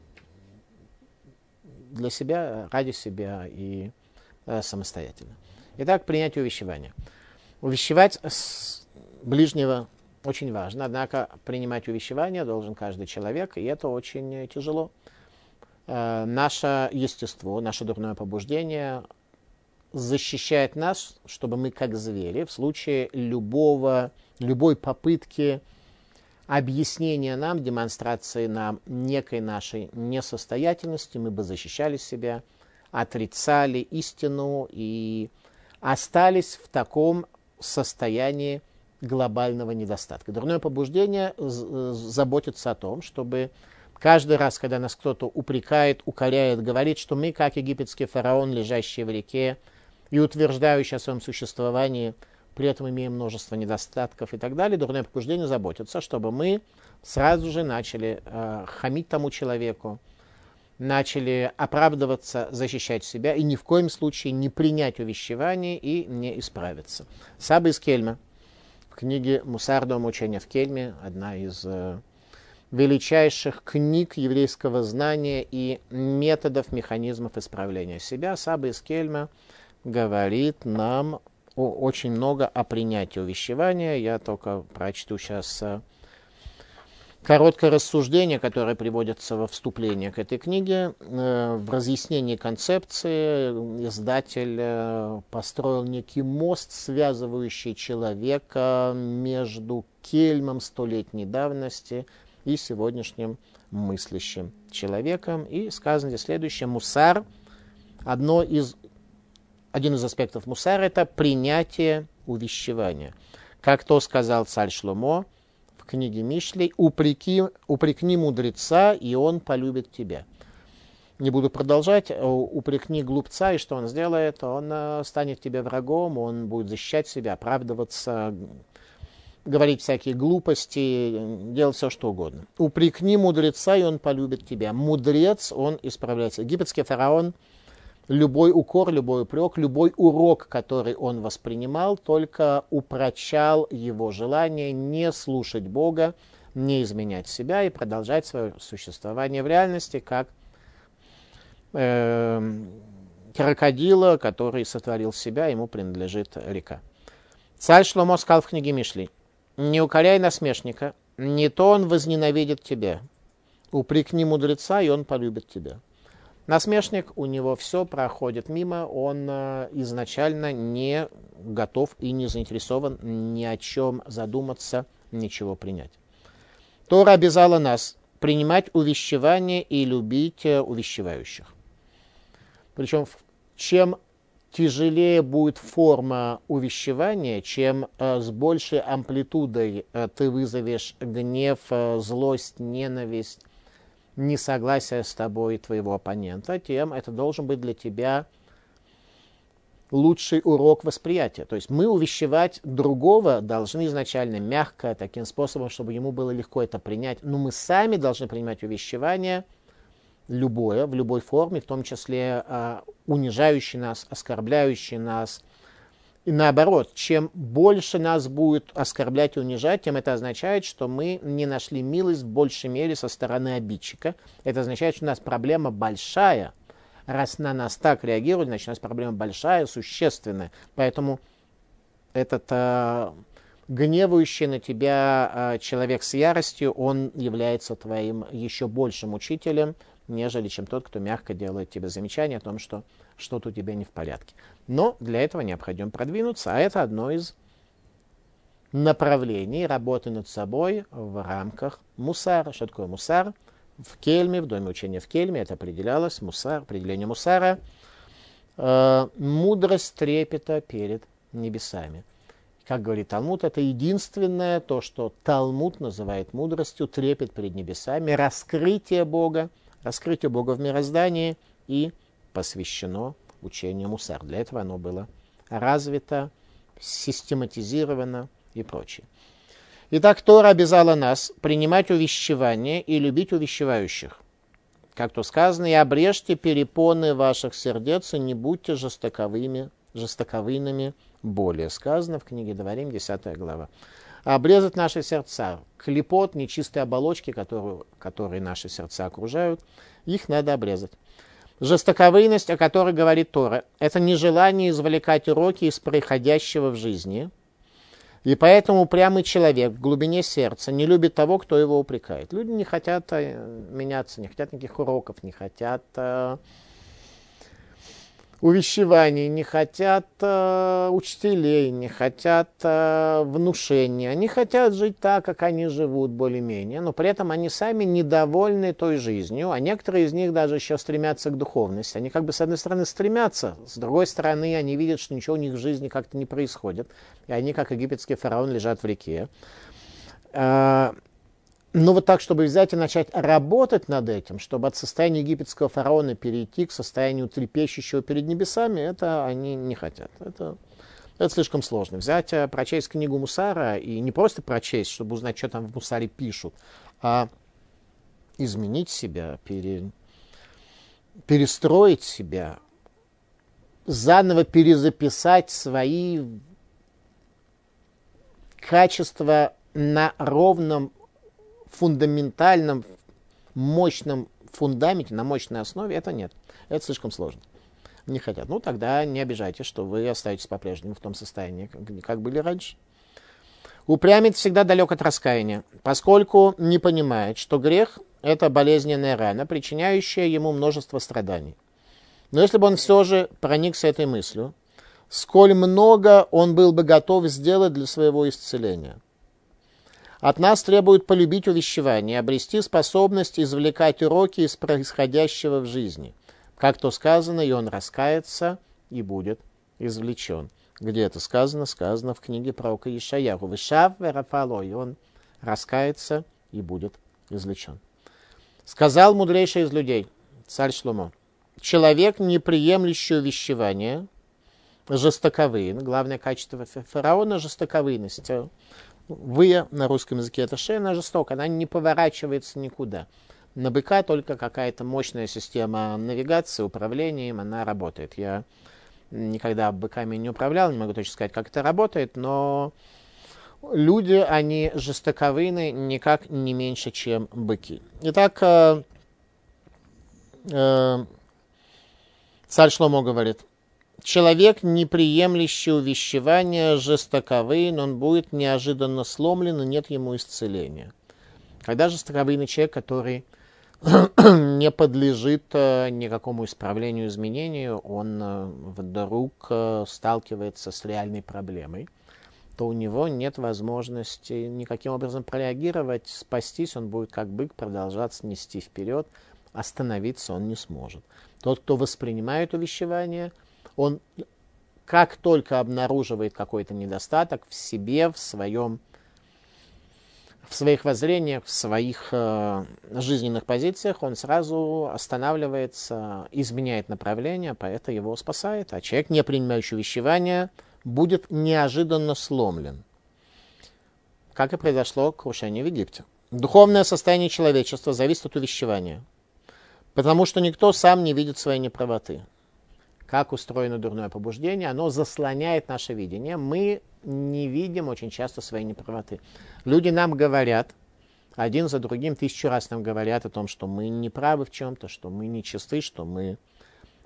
для себя, ради себя и самостоятельно. Итак, принятие увещевания. Увещевать ближнего очень важно, однако принимать увещевание должен каждый человек, и это очень тяжело. Наше естество, наше дурное побуждение защищает нас, чтобы мы, как звери, в случае любой попытки объяснения нам, демонстрации нам некой нашей несостоятельности, мы бы защищали себя, отрицали истину и остались в таком состоянии глобального недостатка. Дурное побуждение заботится о том, чтобы каждый раз, когда нас кто-то упрекает, укоряет, говорит, что мы, как египетский фараон, лежащий в реке и утверждающий о своем существовании, при этом имеем множество недостатков и так далее, дурное побуждение заботится, чтобы мы сразу же начали хамить тому человеку, начали оправдываться, защищать себя и ни в коем случае не принять увещевание и не исправиться. Саба из Кельма в книге «Мусар. Дом учения в Кельме», одна из величайших книг еврейского знания и методов, механизмов исправления себя, Саба из Кельма говорит нам очень много о принятии увещевания. Я только прочту сейчас короткое рассуждение, которое приводится во вступлении к этой книге. В разъяснении концепции издатель построил некий мост, связывающий человека между Кельмом столетней давности и сегодняшним мыслящим человеком. И сказано здесь следующее: мусар, один из аспектов мусара — это принятие увещевания. Как то сказал царь Шломо в книге Мишлей: упрекни мудреца, и он полюбит тебя. Не буду продолжать. Упрекни глупца, и что он сделает? Он станет тебе врагом, он будет защищать себя, оправдываться, говорить всякие глупости, делать все, что угодно. Упрекни мудреца, и он полюбит тебя. Мудрец, он исправляется. Египетский фараон, любой укор, любой упрек, любой урок, который он воспринимал, только упрочал его желание не слушать Бога, не изменять себя и продолжать свое существование в реальности, как крокодила, который сотворил себя, ему принадлежит река. Царь Шломо сказал в книге Мишлей: «Не укоряй насмешника, не то он возненавидит тебя. Упрекни мудреца, и он полюбит тебя». Насмешник, у него все проходит мимо, он изначально не готов и не заинтересован ни о чем задуматься, ничего принять. Тора обязала нас принимать увещевание и любить увещевающих. Причем, чем тяжелее будет форма увещевания, чем с большей амплитудой ты вызовешь гнев, злость, ненависть, несогласие с тобой твоего оппонента, тем это должен быть для тебя лучший урок восприятия. То есть мы увещевать другого должны изначально мягко, таким способом, чтобы ему было легко это принять. Но мы сами должны принимать увещевание любое, в любой форме, в том числе унижающий нас, оскорбляющий нас. И наоборот, чем больше нас будет оскорблять и унижать, тем это означает, что мы не нашли милость в большей мере со стороны обидчика. Это означает, что у нас проблема большая, раз на нас так реагируют, значит, у нас проблема большая, существенная. Поэтому этот гневающий на тебя человек с яростью, он является твоим еще большим учителем, нежели чем тот, кто мягко делает тебе замечание о том, что что-то у тебя не в порядке. Но для этого необходимо продвинуться, а это одно из направлений работы над собой в рамках мусара. Что такое мусар? В Кельме, в доме учения в Кельме это определялось, определение мусара, мудрость трепета перед небесами. Как говорит Талмуд, это единственное, то, что Талмуд называет мудростью, трепет перед небесами, раскрытие Бога в мироздании и посвящено учению мусар. Для этого оно было развито, систематизировано и прочее. Итак, Тора обязала нас принимать увещевание и любить увещевающих. Как то сказано, и обрежьте перепоны ваших сердец, и не будьте жестоковыми более. Сказано в книге Дворим, 10 глава. Обрезать наши сердца, клепот, нечистые оболочки, которые наши сердца окружают, их надо обрезать. Жестоковыйность, о которой говорит Тора, это нежелание извлекать уроки из происходящего в жизни. И поэтому упрямый человек в глубине сердца не любит того, кто его упрекает. Люди не хотят меняться, не хотят никаких уроков, не хотят увещеваний, не хотят учителей, не хотят внушения. Они хотят жить так, как они живут, более-менее, но при этом они сами недовольны той жизнью, а некоторые из них даже еще стремятся к духовности. Они как бы с одной стороны стремятся, с другой стороны они видят, что ничего у них в жизни как-то не происходит, и они, как египетский фараон, лежат в реке. Но вот так, чтобы взять и начать работать над этим, чтобы от состояния египетского фараона перейти к состоянию трепещущего перед небесами, это они не хотят. Это слишком сложно. Взять, прочесть книгу Мусара, и не просто прочесть, чтобы узнать, что там в Мусаре пишут, а изменить себя, перестроить себя, заново перезаписать свои качества на ровном, фундаментальном, мощном фундаменте, на мощной основе, это нет. Это слишком сложно. Не хотят. Ну, тогда не обижайтесь, что вы остаетесь по-прежнему в том состоянии, как были раньше. Упрямец всегда далек от раскаяния, поскольку не понимает, что грех – это болезненная рана, причиняющая ему множество страданий. Но если бы он все же проникся этой мыслью, сколь много он был бы готов сделать для своего исцеления. От нас требует полюбить увещевание, обрести способность извлекать уроки из происходящего в жизни. Как то сказано, и он раскается, и будет извлечен. Где это сказано? Сказано в книге пророка Ишаяху. Вышав верафало, и он раскается, и будет извлечен. Сказал мудрейший из людей, царь Шломо, человек, не приемлющий увещевания, жестоковыйн. Главное качество фараона – жестоковыйность. Вы на русском языке это шея, она жестока, она не поворачивается никуда. На быка только какая-то мощная система навигации, управления им, она работает. Я никогда быками не управлял, не могу точно сказать, как это работает, но люди, они жестоковыйны никак не меньше, чем быки. Итак, царь Шломо говорит, человек, не приемлющий увещевания, жестоковыйн, он будет неожиданно сломлен, и нет ему исцеления. Когда жестоковыйный человек, который не подлежит никакому исправлению, изменению, он вдруг сталкивается с реальной проблемой, то у него нет возможности никаким образом прореагировать, спастись, он будет как бык продолжать нести вперед, остановиться он не сможет. Тот, кто воспринимает увещевание, он как только обнаруживает какой-то недостаток в себе, в своих воззрениях, в своих жизненных позициях, он сразу останавливается, изменяет направление, поэтому его спасает. А человек, не принимающий увещевания, будет неожиданно сломлен. Как и произошло крушение в Египте. Духовное состояние человечества зависит от увещевания, потому что никто сам не видит своей неправоты. Как устроено дурное побуждение, оно заслоняет наше видение. Мы не видим очень часто своей неправоты. Люди нам говорят, один за другим 1000 раз нам говорят о том, что мы не правы в чем-то, что мы нечисты, что мы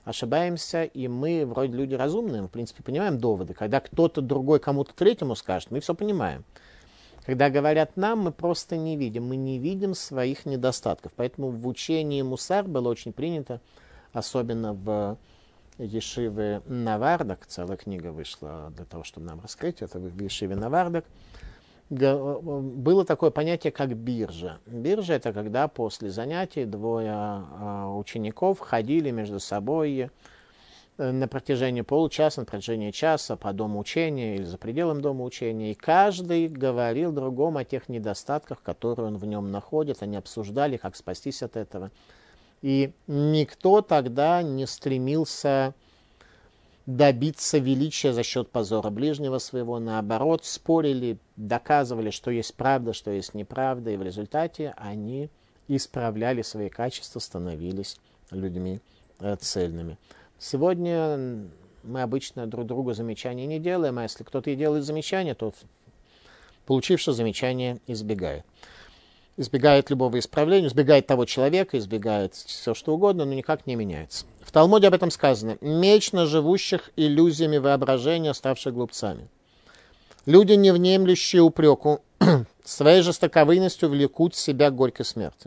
ошибаемся, и мы вроде люди разумные, мы, в принципе, понимаем доводы. Когда кто-то другой кому-то третьему скажет, мы все понимаем. Когда говорят нам, мы просто не видим, мы не видим своих недостатков. Поэтому в учении Мусар было очень принято, особенно в Ешиве Навардак, целая книга вышла для того, чтобы нам раскрыть это, в Ешиве Навардак, было такое понятие, как биржа. Биржа — это когда после занятий двое учеников ходили между собой на протяжении получаса, на протяжении часа по дому учения или за пределом дома учения, и каждый говорил другому о тех недостатках, которые он в нем находит. Они обсуждали, как спастись от этого. И никто тогда не стремился добиться величия за счет позора ближнего своего. Наоборот, спорили, доказывали, что есть правда, что есть неправда, и в результате они исправляли свои качества, становились людьми цельными. Сегодня мы обычно друг другу замечания не делаем, а если кто-то и делает замечания, то получивший замечание избегает. Избегает любого исправления, избегает того человека, избегает все что угодно, но никак не меняется. В Талмуде об этом сказано: «Меч на живущих иллюзиями воображения, ставших глупцами». Люди, не внемлющие упреку, своей жестоковыйностью влекут себя к горькой смерти.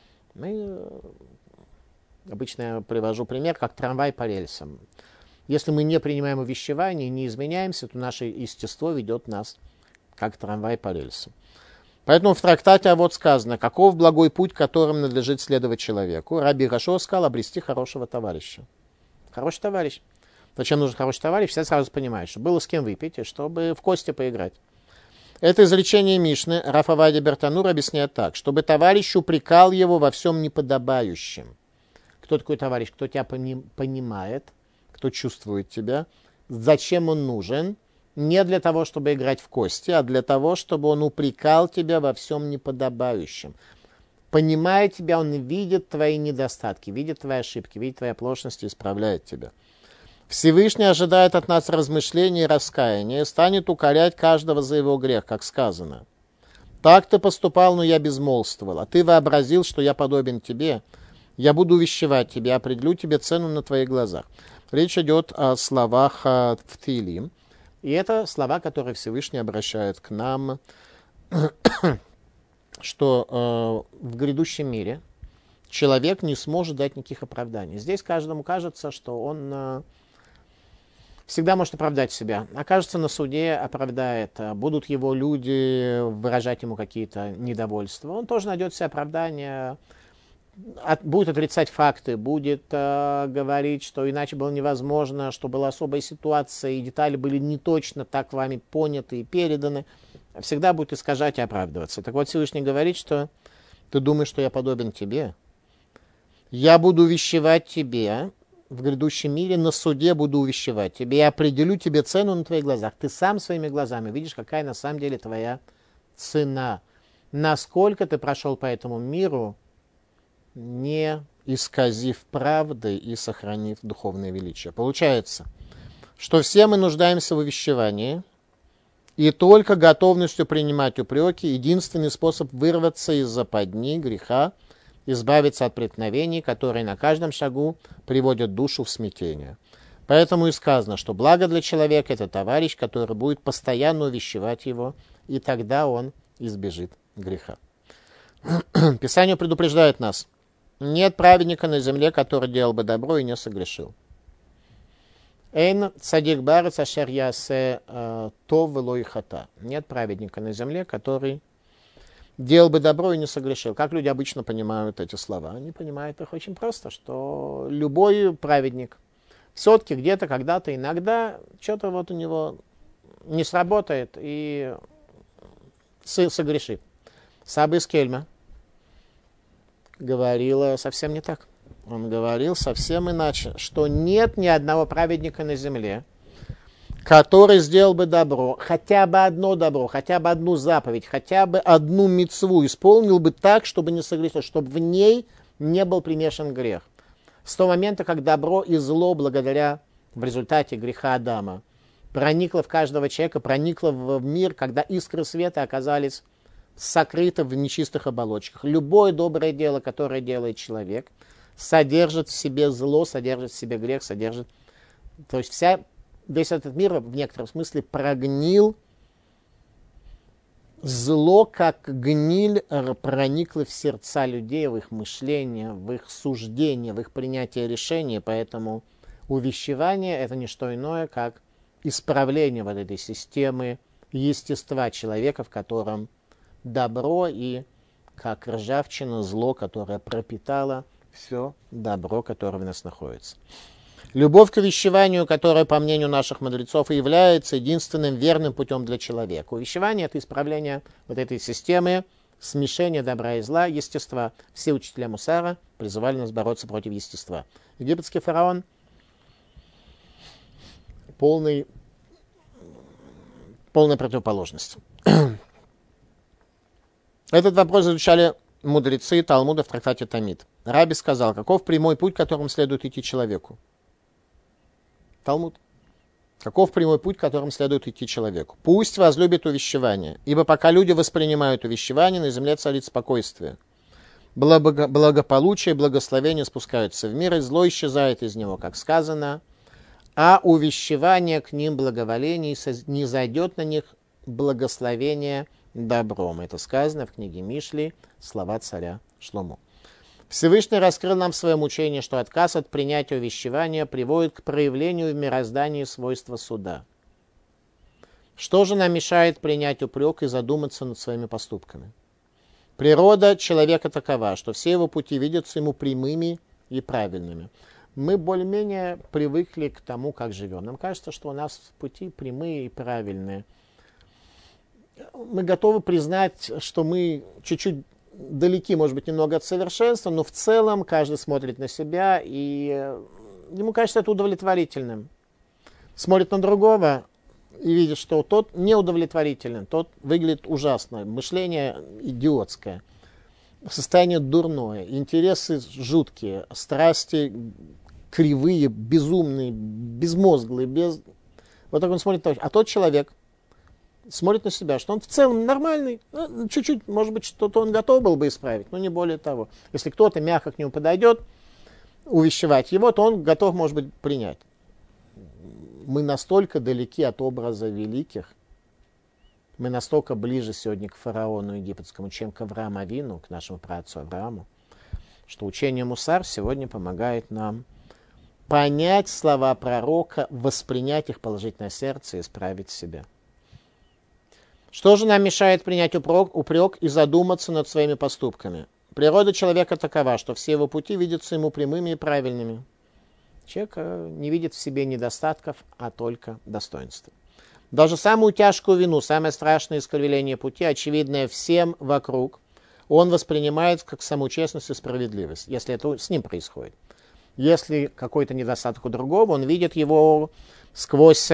Обычно я привожу пример, как трамвай по рельсам. Если мы не принимаем увещевания и не изменяемся, то наше естество ведет нас как трамвай по рельсам. Поэтому в трактате вот сказано, каков благой путь, которым надлежит следовать человеку. Раби Гашо сказал: обрести хорошего товарища. Хороший товарищ. Зачем нужен хороший товарищ? Все сразу понимают, что было с кем выпить, и чтобы в кости поиграть. Это изречение Мишны Рав Овадия Бертанур объясняет так: чтобы товарищ упрекал его во всем неподобающем. Кто такой товарищ? Кто тебя понимает, кто чувствует тебя, зачем он нужен? Не для того, чтобы играть в кости, а для того, чтобы он упрекал тебя во всем неподобающем. Понимая тебя, он видит твои недостатки, видит твои ошибки, видит твои оплошности, исправляет тебя. Всевышний ожидает от нас размышления и раскаяния, и станет укорять каждого за его грех, как сказано. Так ты поступал, но я безмолвствовал, а ты вообразил, что я подобен тебе. Я буду увещевать тебя, определю тебе цену на твоих глазах. Речь идет о словах в Тилим. И это слова, которые Всевышний обращает к нам, что в грядущем мире человек не сможет дать никаких оправданий. Здесь каждому кажется, что он всегда может оправдать себя. Окажется на суде, оправдает. Будут его люди выражать ему какие-то недовольства. Он тоже найдет себе оправдание, будет отрицать факты, будет говорить, что иначе было невозможно, что была особая ситуация, и детали были не точно так вами поняты и переданы. Всегда будет искажать и оправдываться. Так вот, Всевышний говорит, что ты думаешь, что я подобен тебе? Я буду увещевать тебе в грядущем мире, на суде буду увещевать тебе. Я определю тебе цену на твоих глазах. Ты сам своими глазами видишь, какая на самом деле твоя цена. Насколько ты прошел по этому миру, не исказив правды и сохранив духовное величие. Получается, что все мы нуждаемся в увещевании, и только готовностью принимать упреки единственный способ вырваться из западни, греха, избавиться от преткновений, которые на каждом шагу приводят душу в смятение. Поэтому и сказано, что благо для человека — это товарищ, который будет постоянно увещевать его, и тогда он избежит греха. Писание предупреждает нас: нет праведника на земле, который делал бы добро и не согрешил. Эйн цадик барец ашер ясе тов вело хата. Нет праведника на земле, который делал бы добро и не согрешил. Как люди обычно понимают эти слова? Они понимают их очень просто, что любой праведник все-таки где-то, когда-то, иногда что-то вот у него не сработает и согрешит. Саба из Кельма говорил совсем не так. Он говорил совсем иначе, что нет ни одного праведника на земле, который сделал бы добро, хотя бы одно добро, хотя бы одну заповедь, хотя бы одну мицву исполнил бы так, чтобы не согрешил, чтобы в ней не был примешан грех. С того момента, как добро и зло, благодаря в результате греха Адама, проникло в каждого человека, проникло в мир, когда искры света оказались сокрыты в нечистых оболочках. Любое доброе дело, которое делает человек, содержит в себе зло, содержит в себе грех, содержит... То есть весь этот мир в некотором смысле прогнил, зло, как гниль, проникло в сердца людей, в их мышление, в их суждение, в их принятие решений. Поэтому увещевание – это не что иное, как исправление вот этой системы естества человека, в котором добро и как ржавчина, зло, которое пропитало все добро, которое в нас находится. Любовь к увещеванию, которая, по мнению наших мудрецов, и является единственным верным путем для человека. Увещевание – это исправление вот этой системы, смешение добра и зла, естества. Все учителя мусара призывали нас бороться против естества. Египетский фараон – полная противоположность. Этот вопрос изучали мудрецы Талмуда в трактате Тамид. Раби сказал, каков прямой путь, которым следует идти человеку? Талмуд. Каков прямой путь, которым следует идти человеку? Пусть возлюбит увещевание, ибо пока люди воспринимают увещевание, на земле царит спокойствие. Благополучие и благословение спускаются в мир, и зло исчезает из него, как сказано, а увещевание к ним благоволение, не зайдет на них благословение добром. Это сказано в книге Мишли, слова царя Шломо. Всевышний раскрыл нам в своем учении, что отказ от принятия увещевания приводит к проявлению в мироздании свойства суда. Что же нам мешает принять упрек и задуматься над своими поступками? Природа человека такова, что все его пути видятся ему прямыми и правильными. Мы более-менее привыкли к тому, как живем. Нам кажется, что у нас пути прямые и правильные. Мы готовы признать, что мы чуть-чуть далеки, может быть, немного от совершенства, но в целом каждый смотрит на себя, и ему кажется это удовлетворительным. Смотрит на другого и видит, что тот неудовлетворителен, тот выглядит ужасно, мышление идиотское, состояние дурное, интересы жуткие, страсти кривые, безумные, безмозглые, Вот так он смотрит, а тот человек смотрит на себя, что он в целом нормальный, чуть-чуть, может быть, что-то он готов был бы исправить, но не более того. Если кто-то мягко к нему подойдет, увещевать его, то он готов, может быть, принять. Мы настолько далеки от образа великих, мы настолько ближе сегодня к фараону египетскому, чем к Аврааму Авину, к нашему праотцу Аврааму, что учение Мусар сегодня помогает нам понять слова пророка, воспринять их положительное сердце и исправить себя. Что же нам мешает принять упрек и задуматься над своими поступками? Природа человека такова, что все его пути видятся ему прямыми и правильными. Человек не видит в себе недостатков, а только достоинства. Даже самую тяжкую вину, самое страшное искривление пути, очевидное всем вокруг, он воспринимает как саму честность и справедливость, если это с ним происходит. Если какой-то недостаток у другого, он видит его сквозь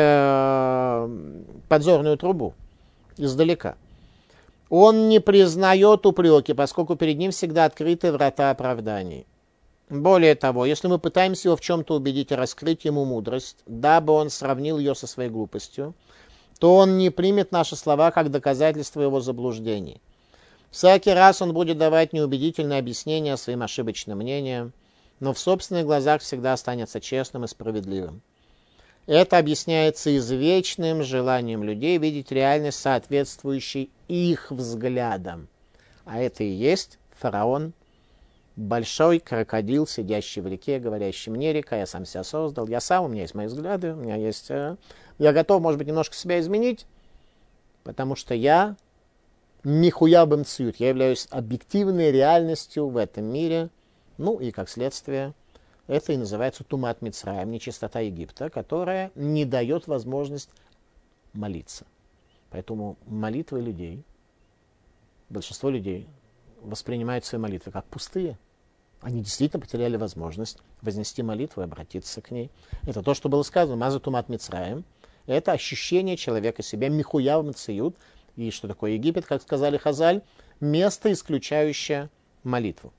подзорную трубу, издалека. Он не признает упреки, поскольку перед ним всегда открыты врата оправданий. Более того, если мы пытаемся его в чем-то убедить и раскрыть ему мудрость, дабы он сравнил ее со своей глупостью, то он не примет наши слова как доказательство его заблуждений. Всякий раз он будет давать неубедительные объяснения своим ошибочным мнениям, но в собственных глазах всегда останется честным и справедливым. Это объясняется извечным желанием людей видеть реальность, соответствующей их взглядам. А это и есть фараон, большой крокодил, сидящий в реке, говорящий: мне река, я сам себя создал, я сам, у меня есть мои взгляды, у меня есть... Я готов, может быть, немножко себя изменить, потому что я михуя бэмцют, я являюсь объективной реальностью в этом мире, ну и как следствие... Это и называется тумат Мицраим, нечистота Египта, которая не дает возможность молиться. Поэтому молитвы людей, большинство людей воспринимают свои молитвы как пустые. Они действительно потеряли возможность вознести молитву и обратиться к ней. Это то, что было сказано. Маза тумат Мицраим. Это ощущение человека себя михуяв мациют. И что такое Египет, как сказали Хазаль, место, исключающее молитву.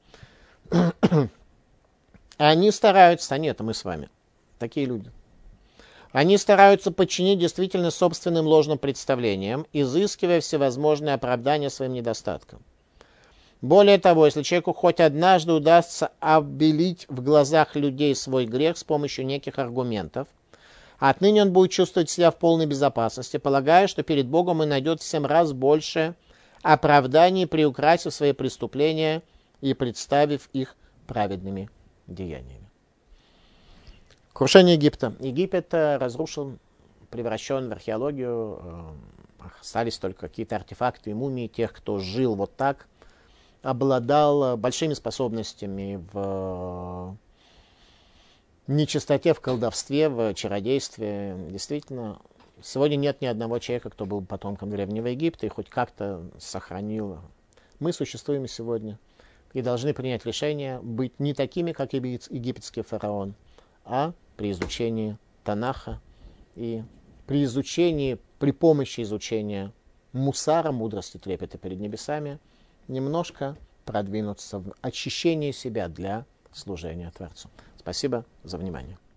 Они стараются, они это мы с вами, такие люди. Они стараются подчинить действительно собственным ложным представлениям, изыскивая всевозможные оправдания своим недостаткам. Более того, если человеку хоть однажды удастся обелить в глазах людей свой грех с помощью неких аргументов, отныне он будет чувствовать себя в полной безопасности, полагая, что перед Богом он найдет в 7 раз больше оправданий, приукрасив свои преступления и представив их праведными деяниями. Крушение Египта. Египет разрушен, превращен в археологию. Остались только какие-то артефакты и мумии тех, кто жил вот так, обладал большими способностями в нечистоте, в колдовстве, в чародействе. Действительно, сегодня нет ни одного человека, кто был потомком Древнего Египта и хоть как-то сохранил. Мы существуем сегодня и должны принять решение быть не такими, как египетский фараон, а при изучении Танаха и при помощи изучения мусара, мудрости, трепета перед небесами, немножко продвинуться в очищении себя для служения Творцу. Спасибо за внимание.